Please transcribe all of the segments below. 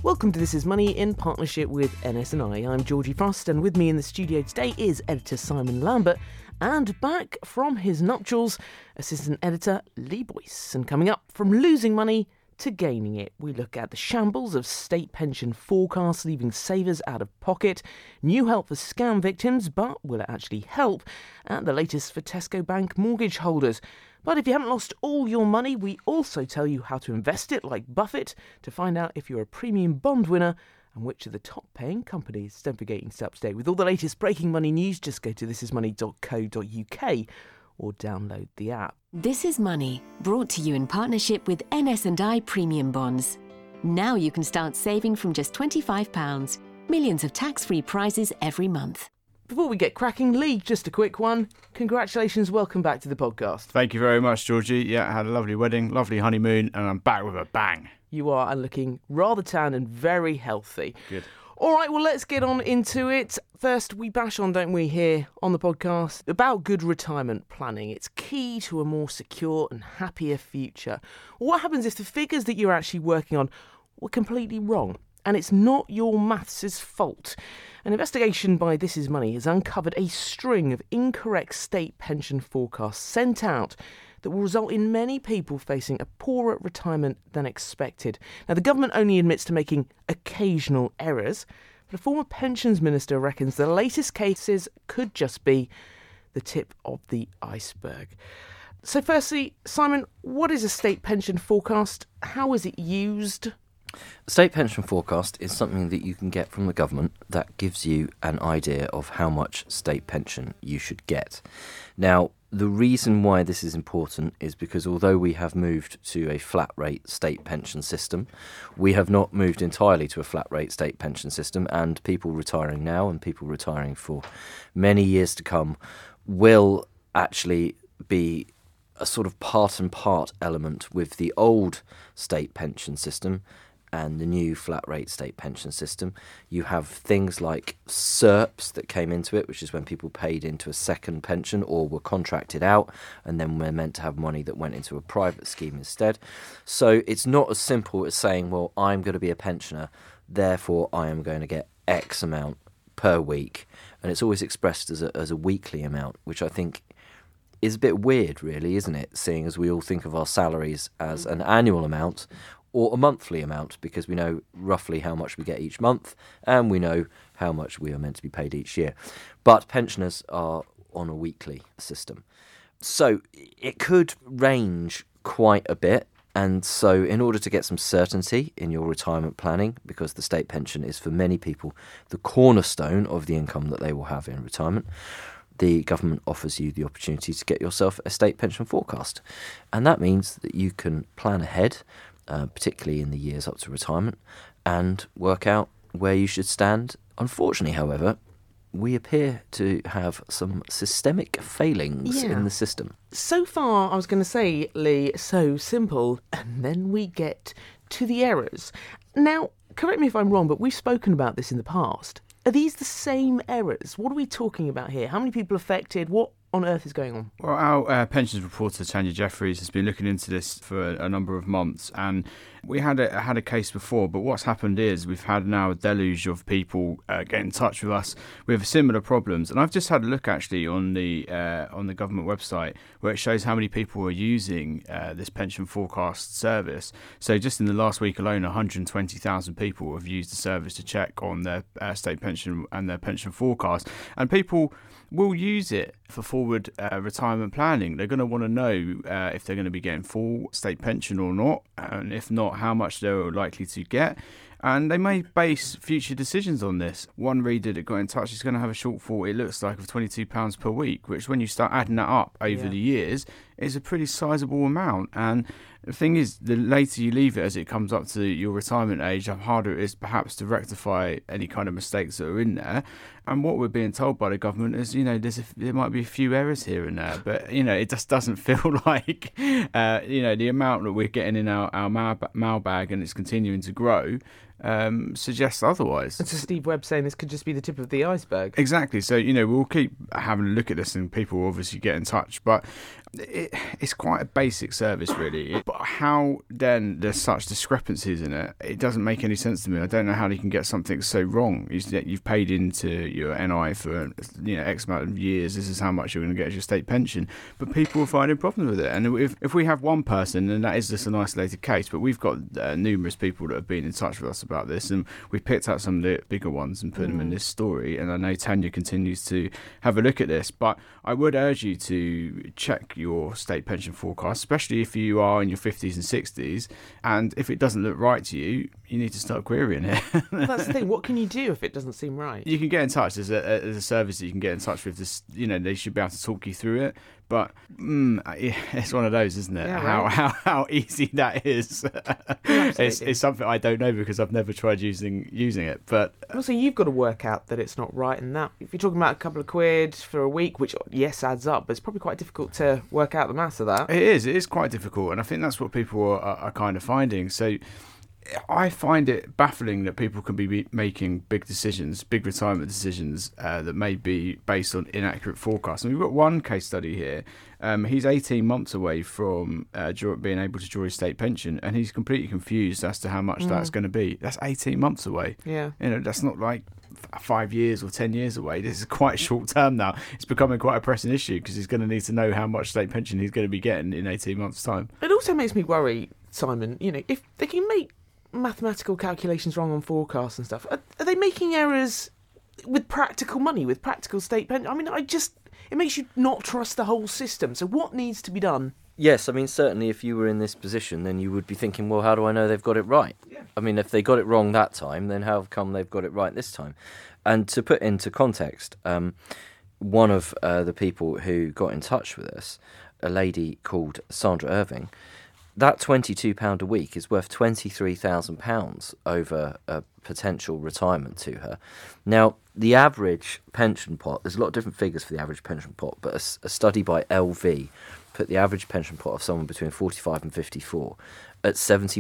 Welcome to This Is Money in partnership with NS&I. I'm Georgie Frost, and with me in the studio today is editor Simon Lambert, and back from his nuptials, assistant editor Lee Boyce. And coming up, from losing money to gaining it, we look at the shambles of state pension forecasts leaving savers out of pocket, new help for scam victims, but will it actually help, and the latest for Tesco Bank mortgage holders. But if you haven't lost all your money, we also tell you how to invest it like Buffett to find out if you're a premium bond winner and which are the top paying companies. Don't forget you can stay up to date with all the latest breaking money news. Just go to thisismoney.co.uk or download the app. This is Money, brought to you in partnership with NS&I Premium Bonds. Now you can start saving from just £25. Millions of tax-free prizes every month. Before we get cracking, Lee, just a quick one. Congratulations, welcome back to the podcast. Thank you very much, Georgie. Yeah, I had a lovely wedding, lovely honeymoon, and I'm back with a bang. You are, and looking rather tan and very healthy. Good. All right, well, let's get on into it. First, we bash on, don't we, here on the podcast, about good retirement planning. It's key to a more secure and happier future. What happens if the figures that you're actually working on were completely wrong? And it's not your maths' fault. An investigation by This Is Money has uncovered a string of incorrect state pension forecasts sent out that will result in many people facing a poorer retirement than expected. Now, the government only admits to making occasional errors, but a former pensions minister reckons the latest cases could just be the tip of the iceberg. So firstly, Simon, what is a state pension forecast? How is it used? A state pension forecast is something that you can get from the government that gives you an idea of how much state pension you should get. Now, the reason why this is important is because although we have moved to a flat rate state pension system, we have not moved entirely to a flat rate state pension system, and people retiring now and people retiring for many years to come will actually be a sort of part and part element with the old state pension system and the new flat rate state pension system. You have things like SERPs that came into it, which is when people paid into a second pension or were contracted out and then were meant to have money that went into a private scheme instead. So it's not as simple as saying, well, I'm going to be a pensioner, therefore I am going to get X amount per week. And it's always expressed as a weekly amount, which I think is a bit weird, really, isn't it? Seeing as we all think of our salaries as an annual amount or a monthly amount, because we know roughly how much we get each month and we know how much we are meant to be paid each year. But pensioners are on a weekly system. So it could range quite a bit. And so in order to get some certainty in your retirement planning, because the state pension is for many people the cornerstone of the income that they will have in retirement, the government offers you the opportunity to get yourself a state pension forecast. And that means that you can plan ahead, particularly in the years up to retirement, and work out where you should stand. Unfortunately, however, we appear to have some systemic failings in the system. So far, I was going to say, Lee, so simple, and then we get to the errors. Now, correct me if I'm wrong, but we've spoken about this in the past. Are these the same errors? What are we talking about here? How many people affected? What on earth is going on? Well, our pensions reporter, Tanya Jeffries, has been looking into this for a number of months, and we had a case before, but what's happened is we've had now a deluge of people get in touch with us with similar problems. And I've just had a look actually on the government website where it shows how many people are using this pension forecast service. So just in the last week alone, 120,000 people have used the service to check on their state pension and their pension forecast. And people will use it for forward retirement planning. They're going to want to know if they're going to be getting full state pension or not, and if not, how much they're likely to get. And they may base future decisions on this. One reader that got in touch is going to have a shortfall, it looks like, of £22 per week, which when you start adding that up over the years is a pretty sizable amount. And the thing is, the later you leave it as it comes up to your retirement age, the harder it is perhaps to rectify any kind of mistakes that are in there. And what we're being told by the government is, there might be a few errors here and there, but, it just doesn't feel like, the amount that we're getting in our mailbag and it's continuing to grow suggests otherwise. And so Steve Webb saying this could just be the tip of the iceberg. Exactly. So, we'll keep having a look at this and people will obviously get in touch. But it's quite a basic service, really. But how then there's such discrepancies in it? It doesn't make any sense to me. I don't know how they can get something so wrong. You've paid into your NI for X amount of years. This is how much you're going to get as your state pension. But people are finding problems with it. And if we have one person, and that is just an isolated case, but we've got numerous people that have been in touch with us about this, and we've picked out some of the bigger ones and put them in this story. And I know Tanya continues to have a look at this, but I would urge you to check your state pension forecast, especially if you are in your 50s and 60s, and if it doesn't look right to you, you need to start querying it. That's the thing. What can you do if it doesn't seem right? You can get in touch. There's a service that you can get in touch with. This, they should be able to talk you through it. But it's one of those, isn't it? Yeah, right. How easy that is. It's something I don't know because I've never tried using it. But also, you've got to work out that it's not right, and that if you're talking about a couple of quid for a week, which yes adds up, but it's probably quite difficult to work out the maths of that. It is quite difficult, and I think that's what people are kind of finding. So I find it baffling that people can be making big retirement decisions that may be based on inaccurate forecasts. And we've got one case study here. He's 18 months away from being able to draw his state pension, and he's completely confused as to how much that's going to be. That's 18 months away. Yeah. That's not like 5 years or 10 years away. This is quite short term now. It's becoming quite a pressing issue because he's going to need to know how much state pension he's going to be getting in 18 months' time. It also makes me worry, Simon, if they can make mathematical calculations wrong on forecasts and stuff, are they making errors with practical money, with practical state pension? I mean, it makes you not trust the whole system. So what needs to be done? Yes, I mean, certainly if you were in this position, then you would be thinking, well, how do I know they've got it right? Yeah. I mean, if they got it wrong that time, then how come they've got it right this time? And to put into context, one of the people who got in touch with us, a lady called Sandra Irving, that £22 a week is worth £23,000 over a potential retirement to her. Now, the average pension pot, there's a lot of different figures for the average pension pot, but a study by LV put the average pension pot of someone between 45 and 54 at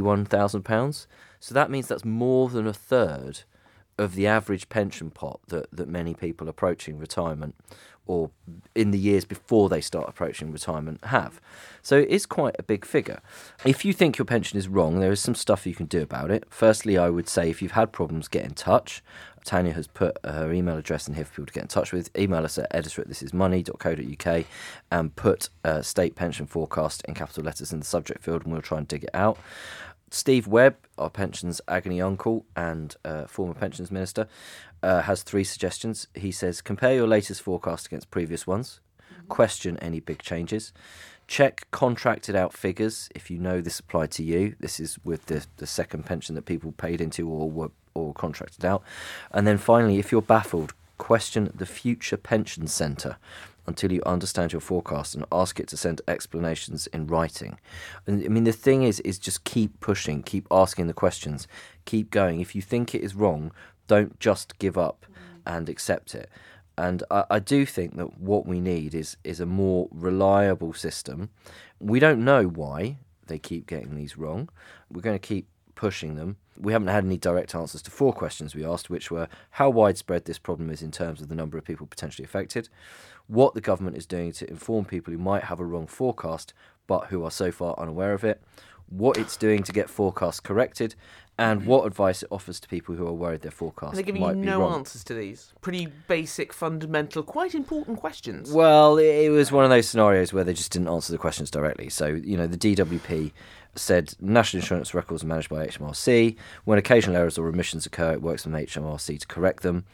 £71,000. So that means that's more than a third of the average pension pot that many people approaching retirement or in the years before they start approaching retirement have. So it is quite a big figure. If you think your pension is wrong, there is some stuff you can do about it. Firstly, I would say if you've had problems, get in touch. Tanya has put her email address in here for people to get in touch with. Email us at editor@thisismoney.co.uk and put state pension forecast in capital letters in the subject field, and we'll try and dig it out. Steve Webb, our pensions agony uncle and former pensions minister, has 3 suggestions. He says, compare your latest forecast against previous ones. Question any big changes. Check contracted out figures if you know this applied to you. This is with the second pension that people paid into or contracted out. And then finally, if you're baffled, question the Future Pension Centre until you understand your forecast and ask it to send explanations in writing. And I mean, the thing is just keep pushing, keep asking the questions, keep going. If you think it is wrong, don't just give up and accept it. And I do think that what we need is a more reliable system. We don't know why they keep getting these wrong. We're going to keep pushing them. We haven't had any direct answers to 4 questions we asked, which were how widespread this problem is in terms of the number of people potentially affected, what the government is doing to inform people who might have a wrong forecast but who are so far unaware of it, what it's doing to get forecasts corrected, and what advice it offers to people who are worried their forecasts might be wrong. They're giving you no answers to these pretty basic, fundamental, quite important questions. Well, it was one of those scenarios where they just didn't answer the questions directly. So, the DWP said national insurance records are managed by HMRC. When occasional errors or omissions occur, it works with HMRC to correct them,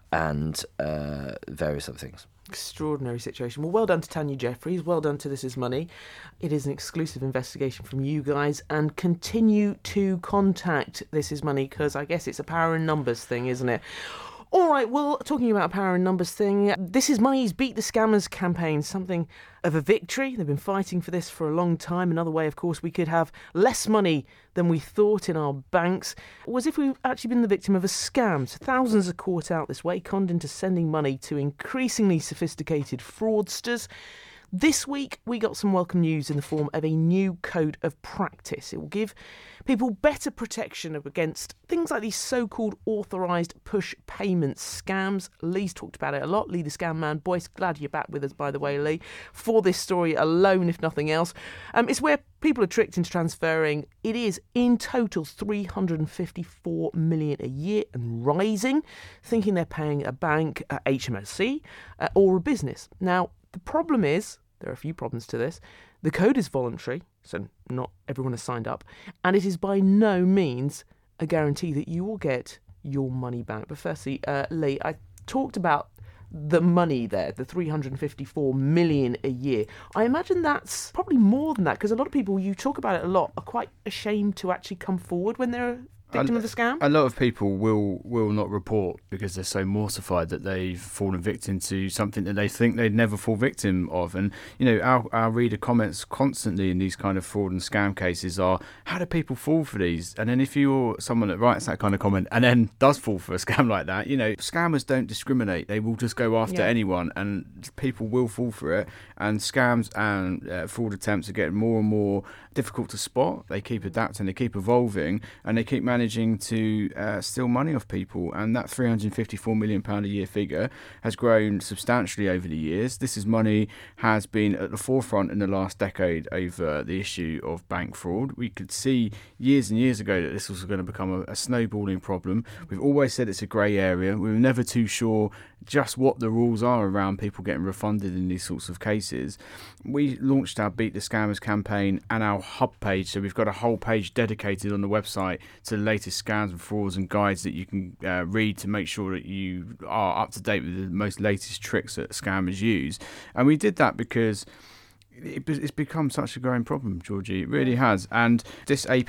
and various other things. Extraordinary situation. Well done to Tanya Jeffries. Well done to This Is Money. It is an exclusive investigation from you guys, and continue to contact This Is Money because I guess it's a power in numbers thing, isn't it? All right, well, talking about a power in numbers thing, This Is Money's Beat the Scammers campaign, something of a victory. They've been fighting for this for a long time. Another way, of course, we could have less money than we thought in our banks, was if we've actually been the victim of a scam. So thousands are caught out this way, conned into sending money to increasingly sophisticated fraudsters. This week, we got some welcome news in the form of a new code of practice. It will give people better protection against things like these so-called authorised push payment scams. Lee's talked about it a lot. Lee, the scam man. Boyce, glad you're back with us, by the way, Lee, for this story alone, if nothing else. It's where people are tricked into transferring. It is, in total, $354 million a year and rising, thinking they're paying a bank, HMRC, or a business. Now, the problem is, there are a few problems to this, the code is voluntary, so not everyone has signed up, and it is by no means a guarantee that you will get your money back. But firstly, Lee, I talked about the money there, the $354 million a year. I imagine that's probably more than that, because a lot of people, you talk about it a lot, are quite ashamed to actually come forward when they're victim of the scam? A lot of people will not report because they're so mortified that they've fallen victim to something that they think they'd never fall victim of. And, you know, our reader comments constantly in these kind of fraud and scam cases are, how do people fall for these? And then if you're someone that writes that kind of comment and then does fall for a scam like that, you know, scammers don't discriminate. They will just go after anyone, and people will fall for it. And scams and fraud attempts are getting more and more difficult to spot. They keep adapting, they keep evolving, and they keep managing to steal money off people. And that £354 million a year figure has grown substantially over the years. This is money has been at the forefront in the last decade over the issue of bank fraud. We could see years and years ago that this was going to become a snowballing problem. We've always said it's a grey area. We were never too sure just what the rules are around people getting refunded in these sorts of cases. We launched our Beat the Scammers campaign and our hub page, so we've got a whole page dedicated on the website to the latest scams and frauds and guides that you can read to make sure that you are up to date with the most latest tricks that scammers use. And we did that because it's become such a growing problem, Georgie. It really has. And this APP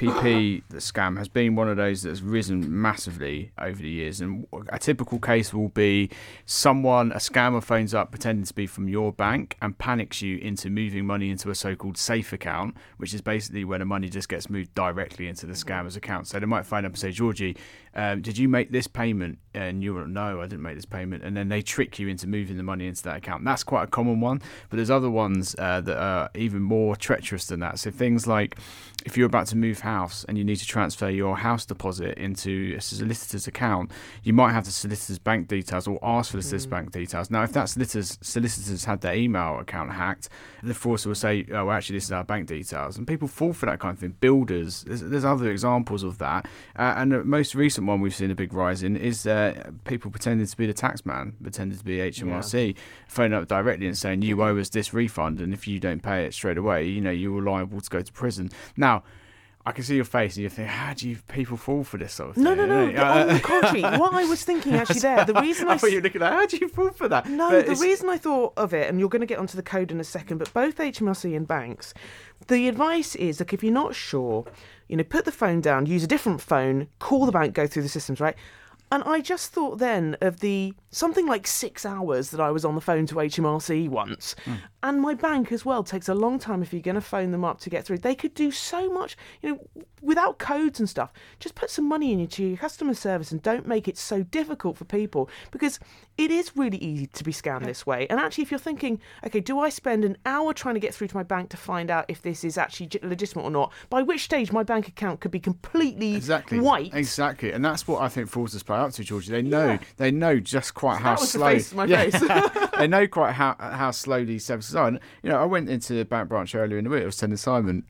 scam has been one of those that's risen massively over the years. And a typical case will be a scammer phones up pretending to be from your bank and panics you into moving money into a so-called safe account, which is basically where the money just gets moved directly into the scammer's account. So they might phone up and say, Georgie, did you make this payment? And you will, no, I didn't make this payment. And then they trick you into moving the money into that account. That's quite a common one. But there's other ones that are even more treacherous than that. So things like if you're about to move house and you need to transfer your house deposit into a solicitor's account, you might have the solicitor's bank details or ask for the solicitor's bank details. Now, if that solicitor's had their email account hacked, the fraudster will say, oh, actually, this is our bank details. And people fall for that kind of thing. Builders, there's other examples of that. And the most recent one we've seen a big rise in is people pretending to be the tax man, pretending to be HMRC, phoning up directly and saying, you owe us this refund, and if you don't pay it straight away, you know, you're liable to go to prison. Now, I can see your face and you think, how do people fall for this sort of thing? No. On the contrary, what I was thinking actually there, the reason I thought you were looking at how do you fall for that? No, but the reason I thought of it, and you're going to get onto the code in a second, but both HMRC and banks, the advice is, look, if you're not sure, you know, put the phone down, use a different phone, call the bank, go through the systems, right? And I just thought then of something like 6 hours that I was on the phone to HMRC once. And my bank as well takes a long time if you're going to phone them up to get through. They could do so much, you know, without codes and stuff. Just put some money into your customer service and don't make it so difficult for people, because it is really easy to be scammed this way. And actually, if you're thinking, okay, do I spend an hour trying to get through to my bank to find out if this is actually legitimate or not? By which stage my bank account could be completely wiped. Exactly. And that's what I think fraudsters play up to, Georgie. They know just quite how slow. That was the face of my face. They know quite how slow these services are. And, you know, I went into the bank branch earlier in the week. I was telling Simon,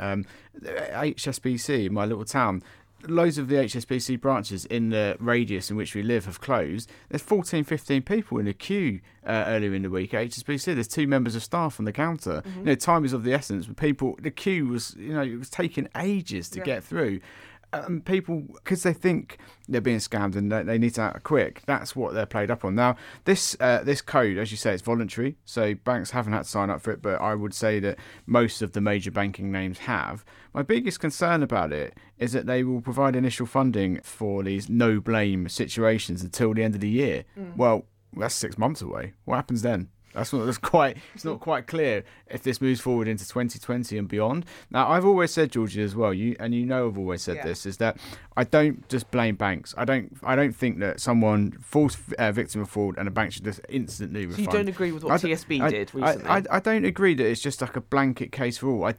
HSBC in my little town, loads of the HSBC branches in the radius in which we live have closed. There's 14, 15 people in a queue earlier in the week at HSBC. There's 2 members of staff on the counter. You know, time is of the essence. But the queue was, you know, it was taking ages to get through. People, because they think they're being scammed and they need to act quick, that's what they're played up on. Now, this code, as you say, it's voluntary, so banks haven't had to sign up for it, but I would say that most of the major banking names have. My biggest concern about it is that they will provide initial funding for these no-blame situations until the end of the year. Well, that's 6 months away. What happens then? It's not quite clear if this moves forward into 2020 and beyond. Now, I've always said, Georgie, as well, I've always said this, is that I don't just blame banks. I don't think that someone falls victim of fraud and a bank should just instantly refund. So you don't agree with what TSB did recently? I don't agree that it's just like a blanket case for all.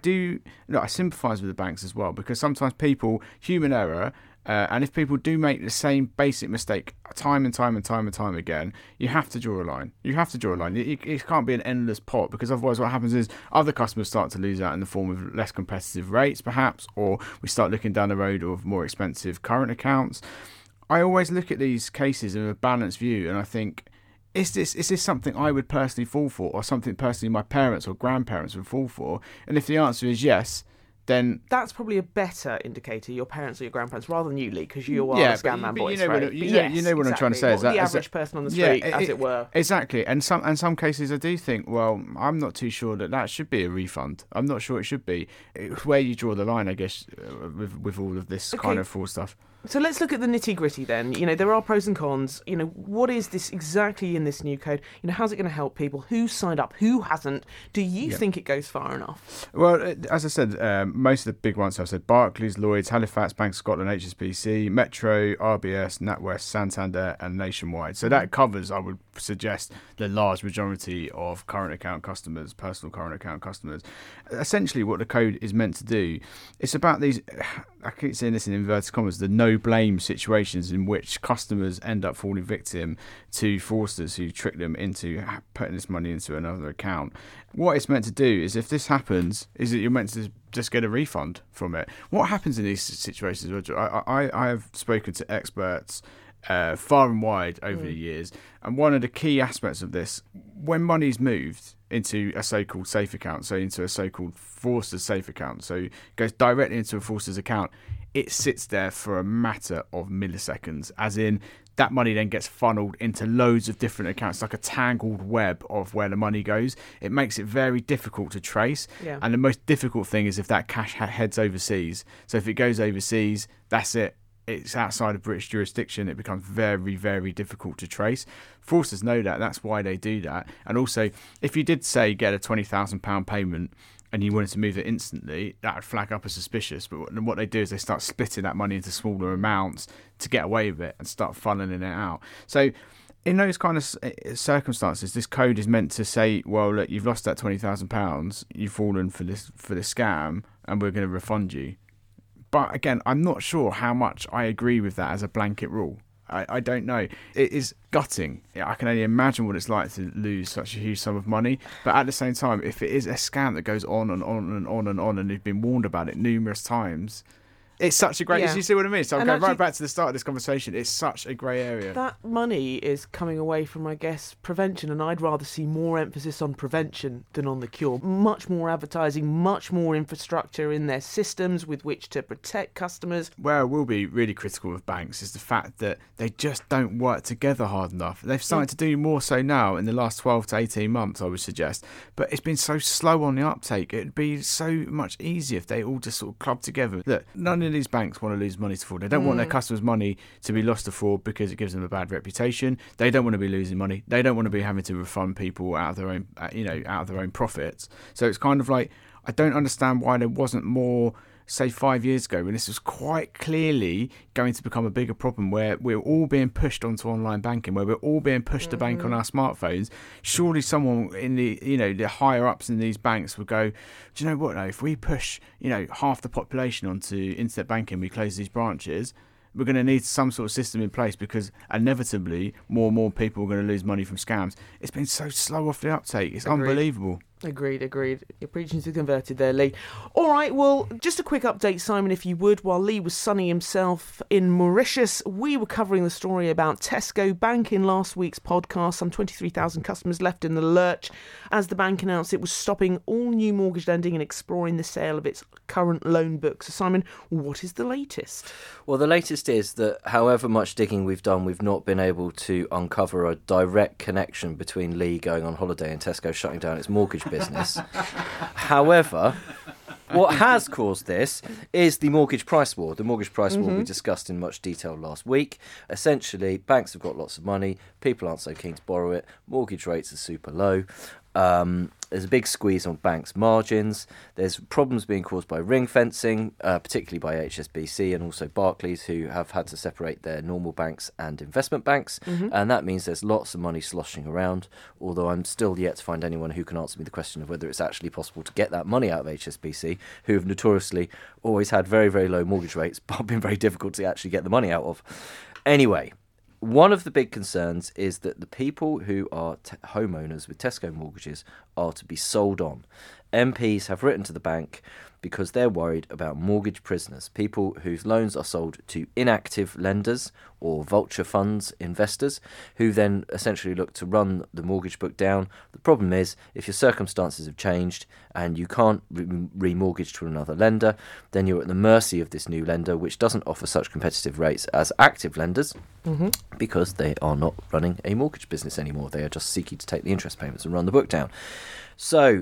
I sympathise with the banks as well, because sometimes people, human error, and if people do make the same basic mistake time and time again, you have to draw a line. It can't be an endless pot, because otherwise what happens is other customers start to lose out in the form of less competitive rates, perhaps, or we start looking down the road of more expensive current accounts. I always look at these cases in a balanced view, and I think, is this something I would personally fall for, or something personally my parents or grandparents would fall for? And if the answer is yes, then that's probably a better indicator, your parents or your grandparents, rather than you, Lee, because you are the scam man boys, right? You know what I'm trying to say. Is that the average person on the street, as it were? Exactly. And some cases I do think, well, I'm not too sure that should be a refund. I'm not sure it should be. It's where you draw the line, I guess, with all of this kind of fraud stuff. So let's look at the nitty-gritty then. There are pros and cons. What is this exactly in this new code? How's it going to help people? Who's signed up? Who hasn't? Do you think it goes far enough? Well, as I said, most of the big ones I've said: Barclays, Lloyds, Halifax, Bank of Scotland, HSBC, Metro, RBS, NatWest, Santander and Nationwide. So that covers, I would suggest, the large majority of current account customers, personal current account customers. Essentially what the code is meant to do, it's about these, I keep saying this in inverted commas, the no-blame situations in which customers end up falling victim to fraudsters who trick them into putting this money into another account. What it's meant to do is, if this happens, is that you're meant to just get a refund from it. What happens in these situations, Roger? I have spoken to experts far and wide over the years, and one of the key aspects of this, when money's moved into a so-called safe account, so into a so-called fraudster's safe account, so it goes directly into a fraudster's account, it sits there for a matter of milliseconds, as in that money then gets funneled into loads of different accounts, like a tangled web of where the money goes. It makes it very difficult to trace. Yeah. And the most difficult thing is if that cash heads overseas. So if it goes overseas, that's it. It's outside of British jurisdiction. It becomes very, very difficult to trace. Fraudsters know that. That's why they do that. And also, if you did, say, get a £20,000 payment and you wanted to move it instantly, that would flag up as suspicious. But what they do is they start splitting that money into smaller amounts to get away with it and start funneling it out. So in those kind of circumstances, this code is meant to say, well, look, you've lost that £20,000, you've fallen for this scam, and we're going to refund you. But again, I'm not sure how much I agree with that as a blanket rule. I don't know. It is gutting. I can only imagine what it's like to lose such a huge sum of money. But at the same time, if it is a scam that goes on and on and on and on, and you've been warned about it numerous times, it's such a great... You see what I mean? So I'm going right back to the start of this conversation. It's such a grey area. That money is coming away from, I guess, prevention, and I'd rather see more emphasis on prevention than on the cure. Much more advertising, much more infrastructure in their systems with which to protect customers. Where I will be really critical of banks is the fact that they just don't work together hard enough. They've started to do more so now in the last 12 to 18 months, I would suggest. But it's been so slow on the uptake. It'd be so much easier if they all just sort of club together. Look, none of these banks want to lose money to fraud. They don't want their customers' money to be lost to fraud because it gives them a bad reputation. They don't want to be losing money. They don't want to be having to refund people out of their own, out of their own profits. So it's kind of like, I don't understand why there wasn't more, say 5 years ago, when this was quite clearly going to become a bigger problem, where we're all being pushed onto online banking, where we're all being pushed to bank on our smartphones. Surely someone in the, the higher ups in these banks would go, do you know what, if we push, half the population onto internet banking, we close these branches, we're going to need some sort of system in place, because inevitably more and more people are going to lose money from scams. It's been so slow off the uptake. It's unbelievable. Agreed. You're preaching to the converted there, Lee. All right, well, just a quick update, Simon, if you would. While Lee was sunning himself in Mauritius, we were covering the story about Tesco Bank in last week's podcast. Some 23,000 customers left in the lurch as the bank announced it was stopping all new mortgage lending and exploring the sale of its current loan book. So, Simon, what is the latest? Well, the latest is that however much digging we've done, we've not been able to uncover a direct connection between Lee going on holiday and Tesco shutting down its mortgage business. However, What has caused this is the mortgage price war. The mortgage price war we discussed in much detail last week. Essentially, banks have got lots of money. People aren't so keen to borrow it. Mortgage rates are super low. There's a big squeeze on banks' margins. There's problems being caused by ring fencing, particularly by HSBC and also Barclays, who have had to separate their normal banks and investment banks. And that means there's lots of money sloshing around, although I'm still yet to find anyone who can answer me the question of whether it's actually possible to get that money out of HSBC, who have notoriously always had very, very low mortgage rates, but been very difficult to actually get the money out of. Anyway, one of the big concerns is that the people who are homeowners with Tesco mortgages are to be sold on. MPs have written to the bank because they're worried about mortgage prisoners, people whose loans are sold to inactive lenders or vulture funds investors who then essentially look to run the mortgage book down. The problem is, if your circumstances have changed and you can't remortgage to another lender, then you're at the mercy of this new lender, which doesn't offer such competitive rates as active lenders because they are not running a mortgage business anymore. They are just seeking to take the interest payments and run the book down. So,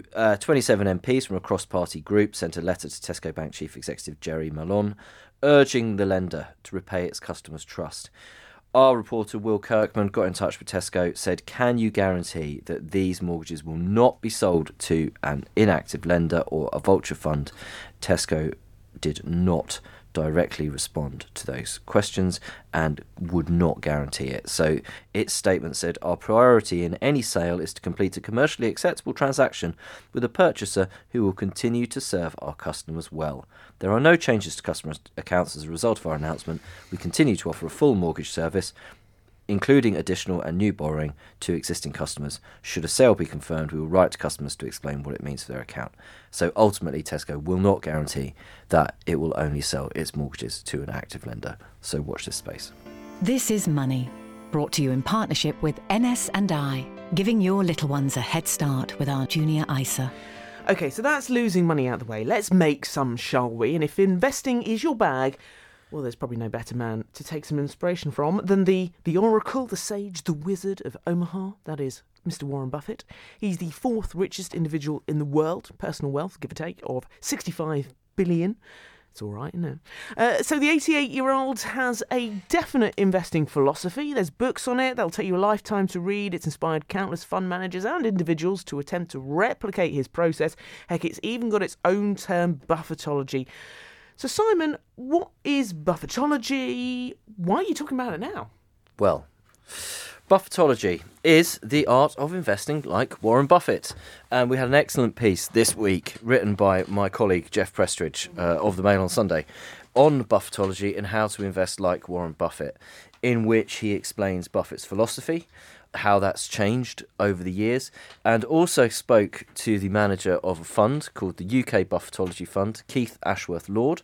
27 MPs from a cross-party group sent a letter to Tesco Bank Chief Executive Jerry Mallon, urging the lender to repay its customers' trust. Our reporter Will Kirkman got in touch with Tesco, said, can you guarantee that these mortgages will not be sold to an inactive lender or a vulture fund? Tesco did not directly respond to those questions and would not guarantee it. So its statement said, our priority in any sale is to complete a commercially acceptable transaction with a purchaser who will continue to serve our customers well. There are no changes to customer accounts as a result of our announcement. We continue to offer a full mortgage service, including additional and new borrowing to existing customers. Should a sale be confirmed, we will write to customers to explain what it means for their account. So ultimately, Tesco will not guarantee that it will only sell its mortgages to an active lender. So watch this space. This is Money, brought to you in partnership with NS&I, giving your little ones a head start with our Junior ISA. Okay, so that's losing money out of the way. Let's make some, shall we? And if investing is your bag, well, there's probably no better man to take some inspiration from than the oracle, the sage, the wizard of Omaha. That is Mr. Warren Buffett. He's the fourth richest individual in the world, personal wealth, give or take, of 65 billion. It's all right, isn't it? So the 88-year-old has a definite investing philosophy. There's books on it. They'll take you a lifetime to read. It's inspired countless fund managers and individuals to attempt to replicate his process. Heck, it's even got its own term, Buffettology. So, Simon, what is Buffettology? Why are you talking about it now? Well, Buffettology is the art of investing like Warren Buffett. And we had an excellent piece this week written by my colleague Jeff Prestridge of the Mail on Sunday on Buffettology and how to invest like Warren Buffett, in which he explains Buffett's philosophy, how that's changed over the years, and also spoke to the manager of a fund called the UK Buffettology Fund, Keith Ashworth-Lord,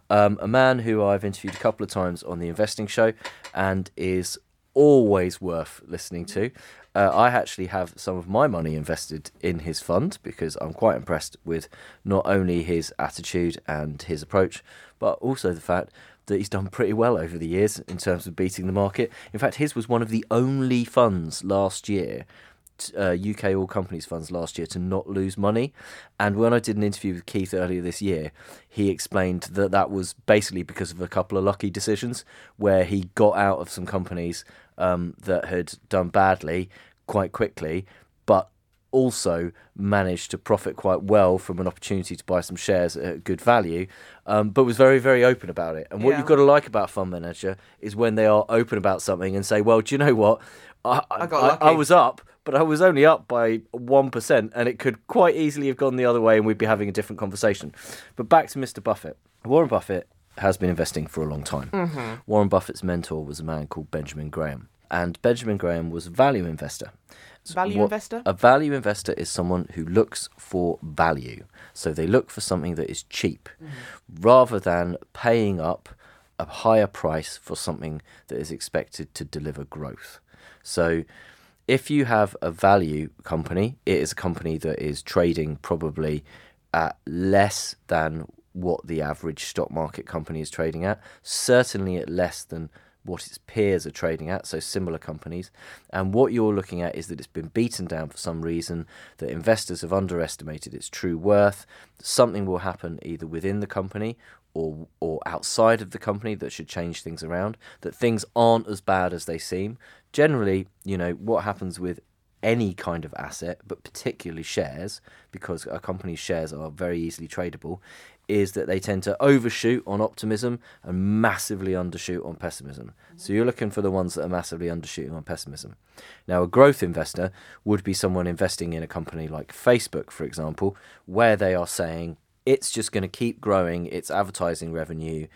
a man who I've interviewed a couple of times on the Investing Show and is always worth listening to. I actually have some of my money invested in his fund because I'm quite impressed with not only his attitude and his approach, but also the fact that he's done pretty well over the years in terms of beating the market. In fact, his was one of the only funds last year, UK All Companies funds last year, to not lose money. And when I did an interview with Keith earlier this year, he explained that that was basically because of a couple of lucky decisions where he got out of some companies that had done badly quite quickly, but also managed to profit quite well from an opportunity to buy some shares at good value, but was very, very open about it. And what you've got to like about a fund manager is when they are open about something and say, well, do you know what? I was up, but I was only up by 1%, and it could quite easily have gone the other way and we'd be having a different conversation. But back to Mr. Buffett. Warren Buffett has been investing for a long time. Warren Buffett's mentor was a man called Benjamin Graham, and Benjamin Graham was a value investor. Investor? A value investor is someone who looks for value. So they look for something that is cheap rather than paying up a higher price for something that is expected to deliver growth. So if you have a value company, it is a company that is trading probably at less than what the average stock market company is trading at, certainly at less than what its peers are trading at, so similar companies. And what you're looking at is that it's been beaten down for some reason, that investors have underestimated its true worth. Something will happen either within the company or outside of the company that should change things around, that things aren't as bad as they seem. Generally, what happens with any kind of asset, but particularly shares, because a company's shares are very easily tradable, is that they tend to overshoot on optimism and massively undershoot on pessimism. So you're looking for the ones that are massively undershooting on pessimism. Now, a growth investor would be someone investing in a company like Facebook, for example, where they are saying it's just going to keep growing its advertising revenue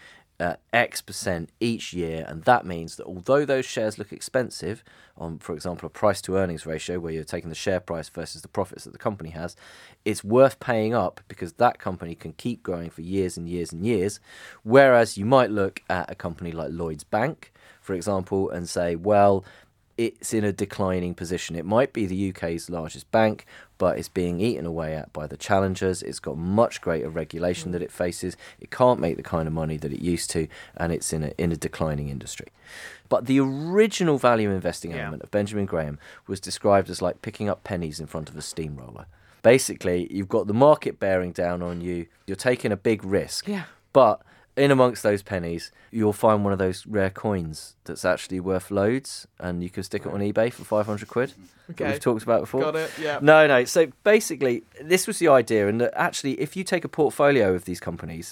X% each year, and that means that although those shares look expensive on, for example, a price to earnings ratio where you're taking the share price versus the profits that the company has, it's worth paying up because that company can keep growing for years and years and years. Whereas you might look at a company like Lloyds Bank, for example, and say, well, it's in a declining position. It might be the UK's largest bank, but it's being eaten away at by the challengers. It's got much greater regulation that it faces. It can't make the kind of money that it used to, and it's in a declining industry. But the original value investing element of Benjamin Graham was described as like picking up pennies in front of a steamroller. Basically, you've got the market bearing down on you. You're taking a big risk. Yeah. But in amongst those pennies, you'll find one of those rare coins that's actually worth loads, and you can stick it on eBay for 500 quid. Okay. That we've talked about before. Got it, yeah. No. So basically, this was the idea, and that actually, if you take a portfolio of these companies,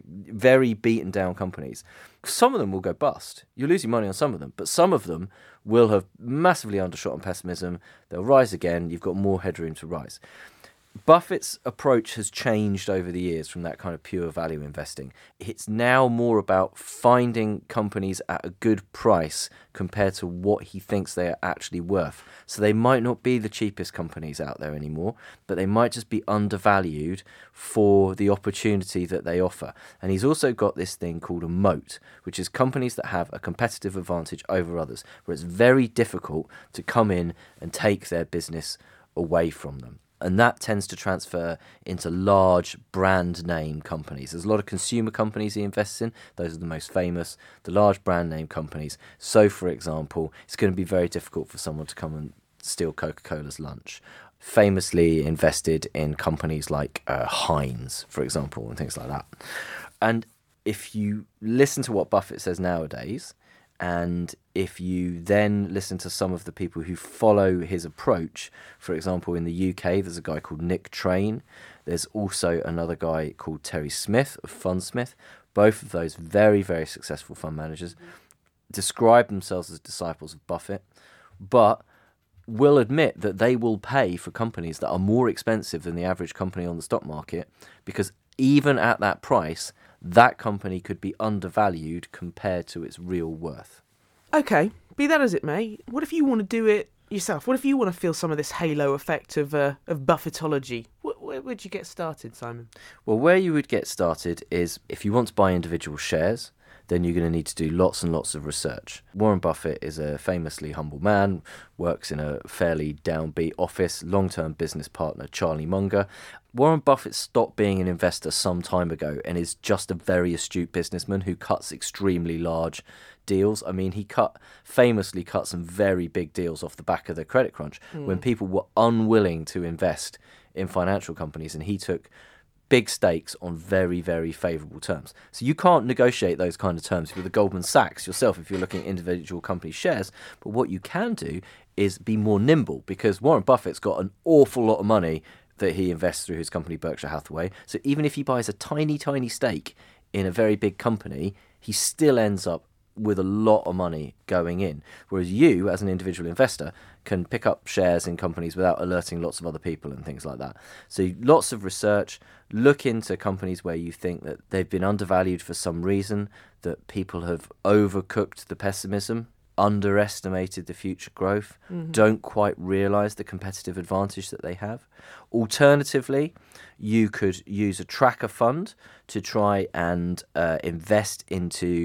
very beaten down companies, some of them will go bust. You're losing money on some of them, but some of them will have massively undershot on pessimism. They'll rise again. You've got more headroom to rise. Buffett's approach has changed over the years from that kind of pure value investing. It's now more about finding companies at a good price compared to what he thinks they are actually worth. So they might not be the cheapest companies out there anymore, but they might just be undervalued for the opportunity that they offer. And he's also got this thing called a moat, which is companies that have a competitive advantage over others, where it's very difficult to come in and take their business away from them. And that tends to transfer into large brand name companies. There's a lot of consumer companies he invests in. Those are the most famous, the large brand name companies. So, for example, it's going to be very difficult for someone to come and steal Coca-Cola's lunch. Famously invested in companies like Heinz, for example, and things like that. And if you listen to what Buffett says nowadays, and if you then listen to some of the people who follow his approach, for example, in the UK, there's a guy called Nick Train. There's also another guy called Terry Smith of Fundsmith. Both of those very, very successful fund managers describe themselves as disciples of Buffett, but will admit that they will pay for companies that are more expensive than the average company on the stock market, because even at that price, that company could be undervalued compared to its real worth. Okay, be that as it may, what if you want to do it yourself? What if you want to feel some of this halo effect of Buffettology? Where would you get started, Simon? Well, where you would get started is if you want to buy individual shares, then you're going to need to do lots and lots of research. Warren Buffett is a famously humble man, works in a fairly downbeat office, long-term business partner Charlie Munger. Warren Buffett stopped being an investor some time ago and is just a very astute businessman who cuts extremely large deals. I mean, he famously cut some very big deals off the back of the credit crunch when people were unwilling to invest in financial companies, and he took big stakes on very, very favourable terms. So you can't negotiate those kind of terms with the Goldman Sachs yourself if you're looking at individual company shares. But what you can do is be more nimble, because Warren Buffett's got an awful lot of money that he invests through his company Berkshire Hathaway. So even if he buys a tiny, tiny stake in a very big company, he still ends up with a lot of money going in. Whereas you, as an individual investor, can pick up shares in companies without alerting lots of other people and things like that. So lots of research, look into companies where you think that they've been undervalued for some reason, that people have overcooked the pessimism, underestimated the future growth, don't quite realise the competitive advantage that they have. Alternatively, you could use a tracker fund to try and invest into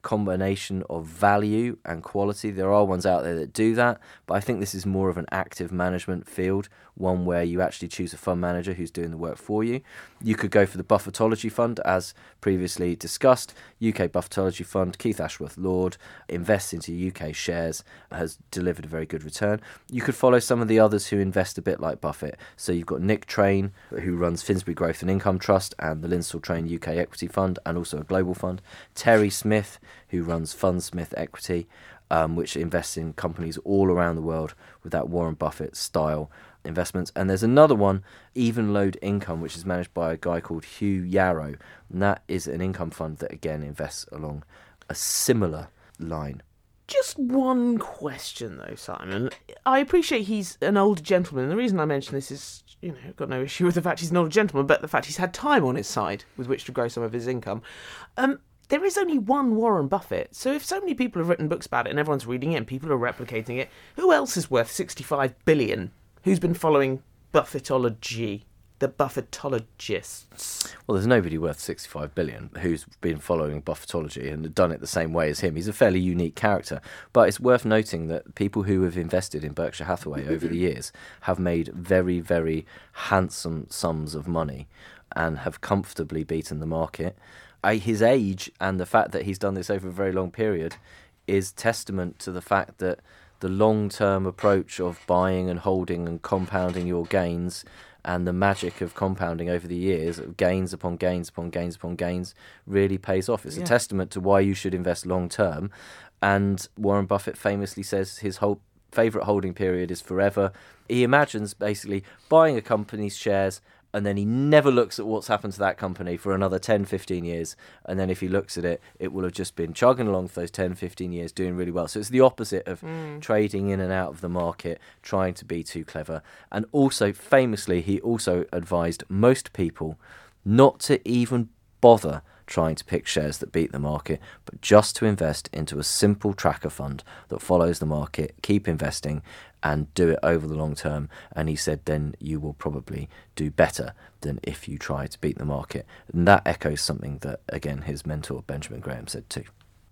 combination of value and quality. There are ones out there that do that, but I think this is more of an active management field, one where you actually choose a fund manager who's doing the work for you. You could go for the Buffettology Fund, as previously discussed. UK Buffettology Fund, Keith Ashworth Lord, invests into UK shares, has delivered a very good return. You could follow some of the others who invest a bit like Buffett. So you've got Nick Train, who runs Finsbury Growth and Income Trust and the Lindsell Train UK Equity Fund, and also a global fund. Terry Smith, who runs Fundsmith Equity, which invests in companies all around the world with that Warren Buffett style investments. And there's another one, Even Load Income, which is managed by a guy called Hugh Yarrow, and that is an income fund that again invests along a similar line. Just one question though, Simon. I appreciate he's an older gentleman, and the reason I mention this is, I've got no issue with the fact he's an older gentleman, but the fact he's had time on his side with which to grow some of his income. There is only one Warren Buffett, so if so many people have written books about it and everyone's reading it and people are replicating it, who else is worth $65 billion? Who's been following Buffettology? The Buffettologists. Well, there's nobody worth $65 billion who's been following Buffettology and done it the same way as him. He's a fairly unique character. But it's worth noting that people who have invested in Berkshire Hathaway over the years have made very, very handsome sums of money and have comfortably beaten the market. His age and the fact that he's done this over a very long period is testament to the fact that the long-term approach of buying and holding and compounding your gains and the magic of compounding over the years, of gains upon gains upon gains upon gains, really pays off. It's a testament to why you should invest long-term. And Warren Buffett famously says his whole favourite holding period is forever. He imagines basically buying a company's shares and then he never looks at what's happened to that company for another 10, 15 years. And then if he looks at it, it will have just been chugging along for those 10, 15 years, doing really well. So it's the opposite of trading in and out of the market, trying to be too clever. And also, famously, he also advised most people not to even bother trying to pick shares that beat the market, but just to invest into a simple tracker fund that follows the market, keep investing and do it over the long term. And he said then you will probably do better than if you try to beat the market. And that echoes something that, again, his mentor Benjamin Graham said too.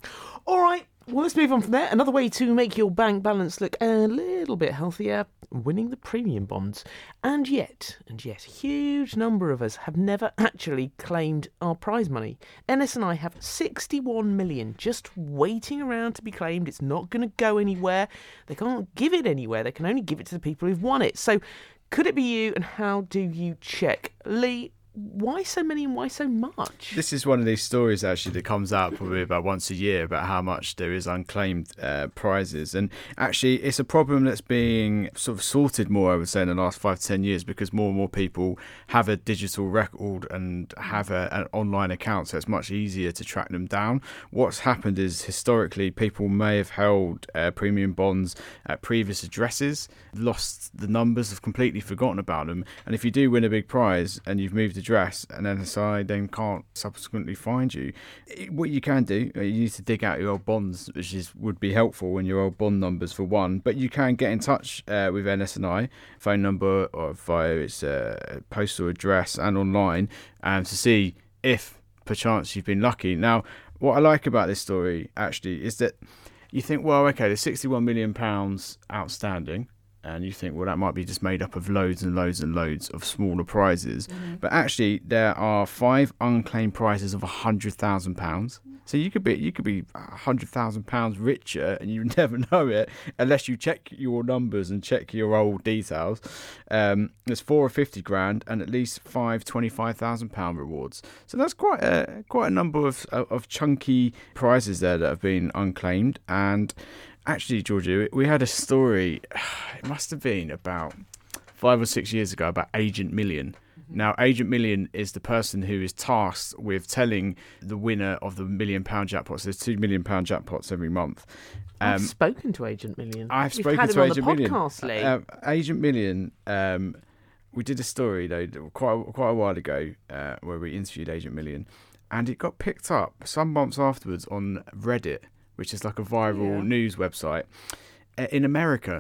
All right, well, let's move on from there. Another way to make your bank balance look a little bit healthier, winning the premium bonds. And yet, a huge number of us have never actually claimed our prize money. NS&I have 61 million just waiting around to be claimed. It's not going to go anywhere. They can't give it anywhere. They can only give it to the people who've won it. So could it be you, and how do you check? Lee, why so many and why so much? This is one of these stories actually that comes out probably about once a year about how much there is unclaimed prizes, and actually it's a problem that's being sort of sorted more, I would say, in the last 5 to 10 years, because more and more people have a digital record and have an online account, so it's much easier to track them down. What's happened is historically people may have held premium bonds at previous addresses, lost the numbers, have completely forgotten about them, and if you do win a big prize and you've moved address and NSI then can't subsequently find you, what you can do, you need to dig out your old bonds, which would be helpful in your old bond numbers for one, but you can get in touch with NS&I, phone number or via its postal address and online, to see if perchance you've been lucky. Now, what I like about this story actually is that you think, well, okay, there's £61 million outstanding, and you think, well, that might be just made up of loads and loads and loads of smaller prizes. But actually, there are 5 unclaimed prizes of £100,000. So you could be £100,000 richer, and you never know it unless you check your numbers and check your old details. There's 4 or 50 grand, and at least 5 £25,000 rewards. So that's quite a number of chunky prizes there that have been unclaimed. And actually, Georgia, we had a story, it must have been about 5 or 6 years ago, about Agent Million. Now, Agent Million is the person who is tasked with telling the winner of the £1 million jackpots. There's £2 million jackpots every month. I've spoken to Agent Million. I've We've spoken had to him Agent on the Million. podcast, Lee. Agent Million, we did a story, though, quite a while ago, where we interviewed Agent Million, and it got picked up some months afterwards on Reddit, which is like a viral news website in America.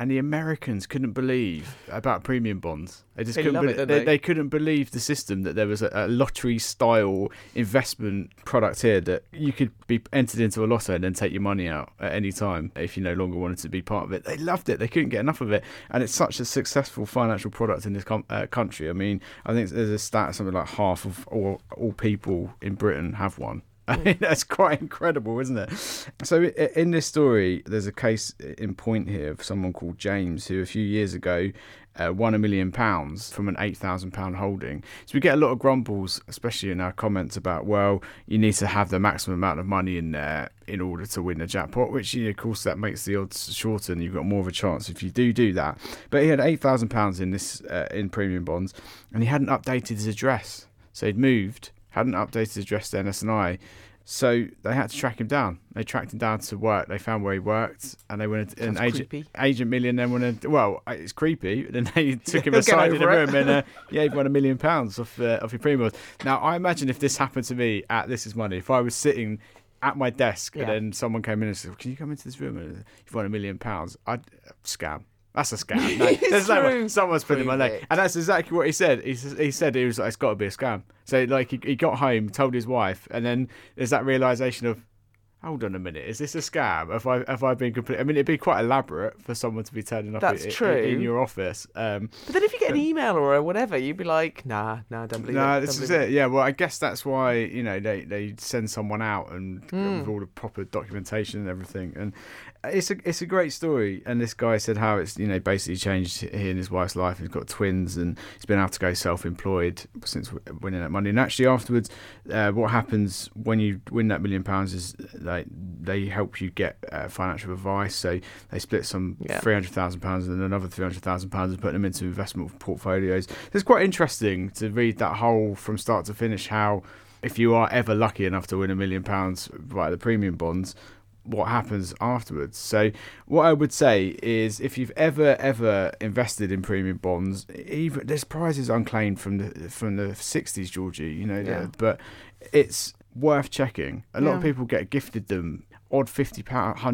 and the Americans couldn't believe about premium bonds. They just They couldn't. love it, don't they? They couldn't believe the system that there was a lottery-style investment product here that you could be entered into a lotto and then take your money out at any time if you no longer wanted to be part of it. They loved it. They couldn't get enough of it, and it's such a successful financial product in this country. I mean, I think there's a stat something like half of all people in Britain have one. I mean, that's quite incredible, isn't it? So in this story, there's a case in point here of someone called James who a few years ago won £1 million from an £8,000 holding. So we get a lot of grumbles, especially in our comments about, well, you need to have the maximum amount of money in there in order to win the jackpot, which, of course, that makes the odds shorter and you've got more of a chance if you do that. But he had £8,000 in this in premium bonds, and he hadn't updated his address. So he'd moved, hadn't updated his address to NS&I, so they had to track him down. They tracked him down to work. They found where he worked, and they went. An agent million then went. Well, it's creepy. Then they took him aside in a room and he won £1 million off your premium. Now I imagine if this happened to me at This Is Money, if I was sitting at my desk and then someone came in and said, "Can you come into this room? And you've won £1 million," I'd scam. That's a scam. No, there's no way. Someone's putting my leg. And that's exactly what he said. He said it was like, it's got to be a scam. So like he got home, told his wife, and then there's that realisation of, hold on a minute, is this a scam? Have I been complete? I mean, it'd be quite elaborate for someone to be turning up in your office. But then if you get an email or whatever, you'd be like, nah, don't believe it. No, this is it. Yeah, well, I guess that's why, they send someone out and with all the proper documentation and everything. And it's a great story. And this guy said how it's, basically changed he and his wife's life. He's got twins and he's been able to go self-employed since winning that money. And actually afterwards, what happens when you win that £1 million is they help you get financial advice. So they split some £300,000 and another £300,000 and put them into investment portfolios. It's quite interesting to read that whole from start to finish, how if you are ever lucky enough to win £1 million via the premium bonds, what happens afterwards. So what I would say is, if you've ever invested in premium bonds, even there's prizes unclaimed from the 60s, Georgie, but it's worth checking. A lot of people get gifted them odd £50,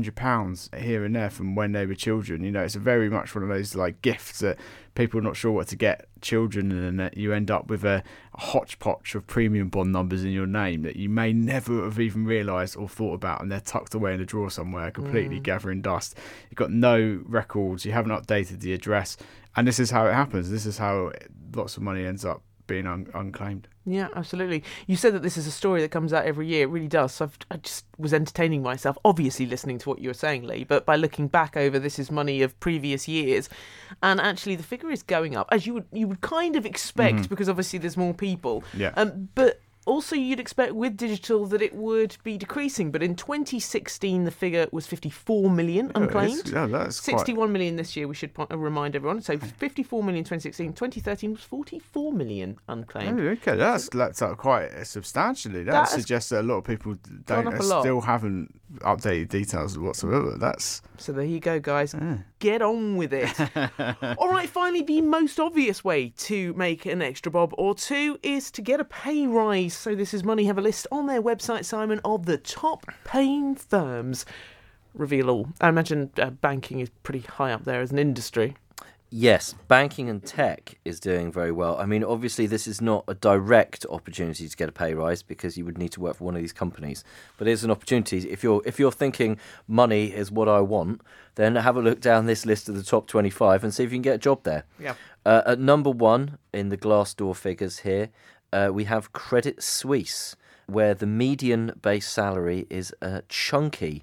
£100 here and there from when they were children. It's very much one of those like gifts that people are not sure what to get children, and then you end up with a hodgepodge of premium bond numbers in your name that you may never have even realised or thought about, and they're tucked away in a drawer somewhere, completely gathering dust. You've got no records, you haven't updated the address, and this is how it happens. This is how lots of money ends up being unclaimed. Yeah, absolutely. You said that this is a story that comes out every year. It really does. So I just was entertaining myself, obviously listening to what you were saying, Lee, but by looking back over This Is Money of previous years, and actually the figure is going up, as you would kind of expect, because obviously there's more people. Yeah. But also you'd expect with digital that it would be decreasing, but in 2016 the figure was 54 million unclaimed. That's 61 million this year, we should remind everyone. So 54 million 2016, 2013 was 44 million unclaimed. Oh, okay, that's up quite substantially. That suggests that a lot of people still haven't updated details whatsoever. So there you go, guys. Get on with it. All right, finally, the most obvious way to make an extra bob or two is to get a pay rise. So This Is Money have a list on their website, Simon, of the top paying firms. Reveal all. I imagine banking is pretty high up there as an industry. Yes, banking and tech is doing very well. I mean, obviously, this is not a direct opportunity to get a pay rise because you would need to work for one of these companies. But it is an opportunity. If you're thinking money is what I want, then have a look down this list of the top 25 and see if you can get a job there. Yeah. At number one in the Glassdoor figures here, we have Credit Suisse, where the median base salary is a chunky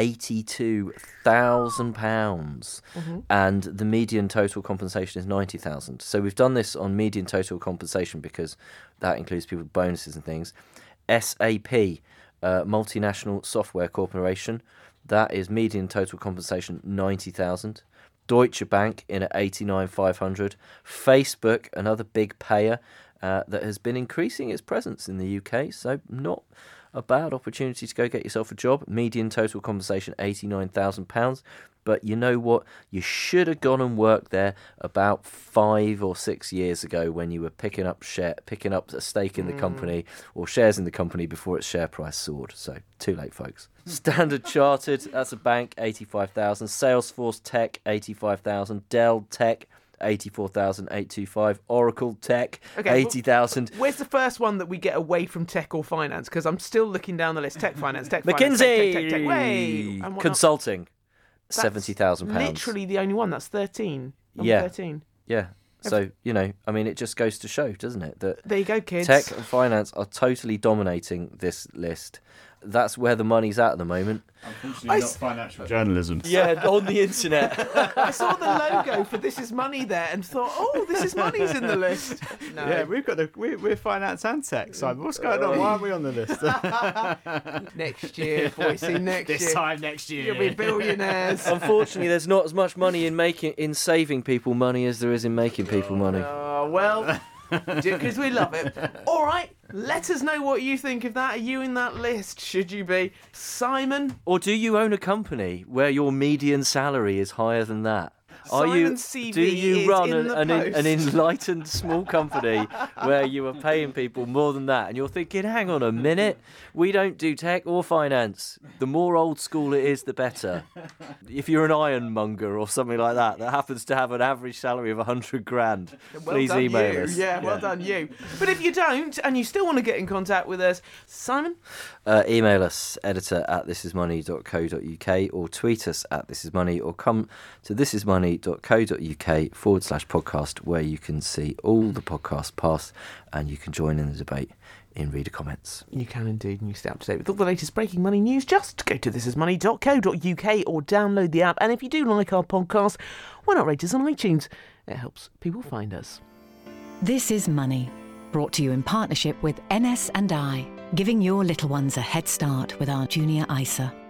£82,000, and the median total compensation is £90,000. So we've done this on median total compensation because that includes people's bonuses and things. SAP, multinational software corporation, that is median total compensation £90,000. Deutsche Bank in at $89,500. Facebook, another big payer that has been increasing its presence in the UK, so not a bad opportunity to go get yourself a job. Median total compensation, £89,000. But you know what? You should have gone and worked there about 5 or 6 years ago when you were picking up a stake in the company or shares in the company before its share price soared. So, too late, folks. Standard Chartered, that's a bank, 85,000. Salesforce Tech, 85,000. Dell Tech, 84,825. Oracle Tech, 80,000. Where's the first one that we get away from tech or finance? Because I'm still looking down the list. Tech, finance, tech, finance, McKinsey! tech. Way! And what Consulting, else? £70,000. Literally the only one. That's 13. Yeah. 13. Yeah. So, it just goes to show, doesn't it, that there you go, kids. tech and finance are totally dominating this list. That's where the money's at the moment. Unfortunately, not financial journalism. Yeah, on the internet. I saw the logo for This Is Money there and thought, This Is Money's in the list. No. Yeah, we're finance and tech, Simon. What's going on? Why are we on the list? Next year, Boise, next year. This time next year. You'll be billionaires. Unfortunately, there's not as much money in saving people money as there is in making people money. Well, because we love it. All right, let us know what you think of that. Are you in that list? Should you be? Simon? Or do you own a company where your median salary is higher than that? Simon's CV do you is run in the an post. enlightened small company where you are paying people more than that? And you're thinking, hang on a minute, we don't do tech or finance. The more old school it is, the better. If you're an ironmonger or something like that happens to have an average salary of 100 grand, please email us. Yeah, well done you. But if you don't and you still want to get in contact with us, Simon? Email us, editor@thisismoney.co.uk, or tweet us @thisismoney, or come to thisismoney.co.uk/podcast, where you can see all the podcasts past and you can join in the debate in reader comments. You can indeed, and you stay up to date with all the latest breaking money news. Just go to thisismoney.co.uk or download the app. And if you do like our podcast, why not rate us on iTunes? It helps people find us. This is Money, brought to you in partnership with NS&I, giving your little ones a head start with our Junior ISA.